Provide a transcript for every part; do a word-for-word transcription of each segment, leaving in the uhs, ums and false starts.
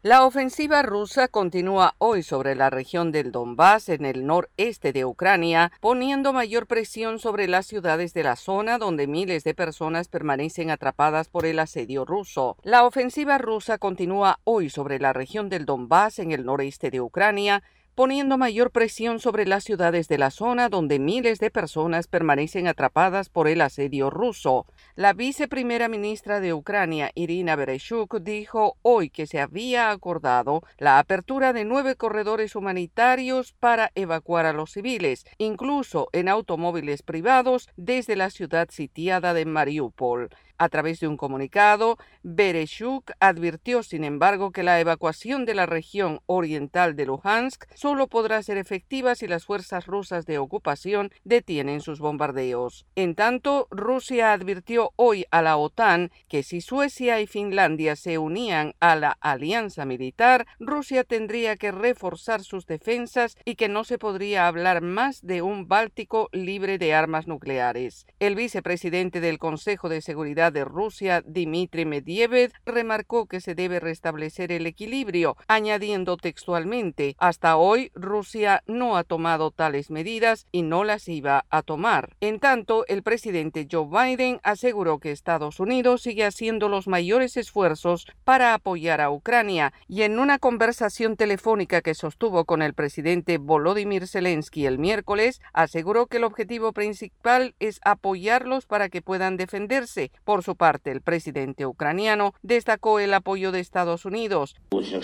La ofensiva rusa continúa hoy sobre la región del Donbass en el noreste de Ucrania, poniendo mayor presión sobre las ciudades de la zona donde miles de personas permanecen atrapadas por el asedio ruso. La ofensiva rusa continúa hoy sobre la región del Donbass en el noreste de Ucrania, poniendo mayor presión sobre las ciudades de la zona donde miles de personas permanecen atrapadas por el asedio ruso. La viceprimera ministra de Ucrania, Irina Vereshchuk, dijo hoy que se había acordado la apertura de nueve corredores humanitarios para evacuar a los civiles, incluso en automóviles privados, desde la ciudad sitiada de Mariupol. A través de un comunicado, Vereshchuk advirtió, sin embargo, que la evacuación de la región oriental de Luhansk solo podrá ser efectiva si las fuerzas rusas de ocupación detienen sus bombardeos. En tanto, Rusia advirtió hoy a la OTAN que si Suecia y Finlandia se unían a la alianza militar, Rusia tendría que reforzar sus defensas y que no se podría hablar más de un Báltico libre de armas nucleares. El vicepresidente del Consejo de Seguridad de Rusia, Dmitry Medvedev, remarcó que se debe restablecer el equilibrio, añadiendo textualmente: hasta hoy Rusia no ha tomado tales medidas y no las iba a tomar. En tanto, el presidente Joe Biden aseguró que Estados Unidos sigue haciendo los mayores esfuerzos para apoyar a Ucrania, y en una conversación telefónica que sostuvo con el presidente Volodymyr Zelensky el miércoles, aseguró que el objetivo principal es apoyarlos para que puedan defenderse. Por su parte, el presidente ucraniano destacó el apoyo de Estados Unidos.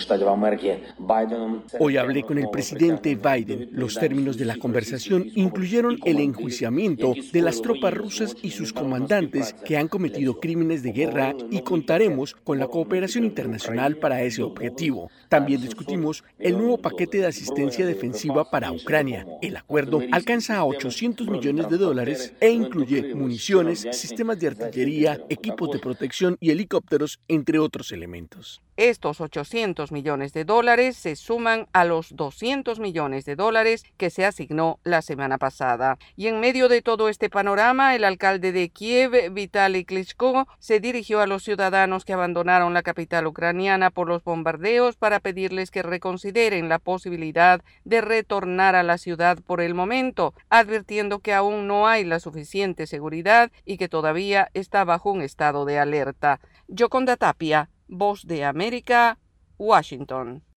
Hoy hablé con el presidente Biden. Los términos de la conversación incluyeron el enjuiciamiento de las tropas rusas y sus comandantes que han cometido crímenes de guerra, y contaremos con la cooperación internacional para ese objetivo. También discutimos el nuevo paquete de asistencia defensiva para Ucrania. El acuerdo alcanza a ochocientos millones de dólares e incluye municiones, sistemas de artillería, equipos de protección y helicópteros, entre otros elementos. Estos ochocientos millones de dólares se suman a los doscientos millones de dólares que se asignó la semana pasada. Y en medio de todo este panorama, el alcalde de Kiev, Vitaly Klitschko, se dirigió a los ciudadanos que abandonaron la capital ucraniana por los bombardeos para pedirles que reconsideren la posibilidad de retornar a la ciudad por el momento, advirtiendo que aún no hay la suficiente seguridad y que todavía está bajo un estado de alerta. Yoconda Tapia, Voz de América, Washington.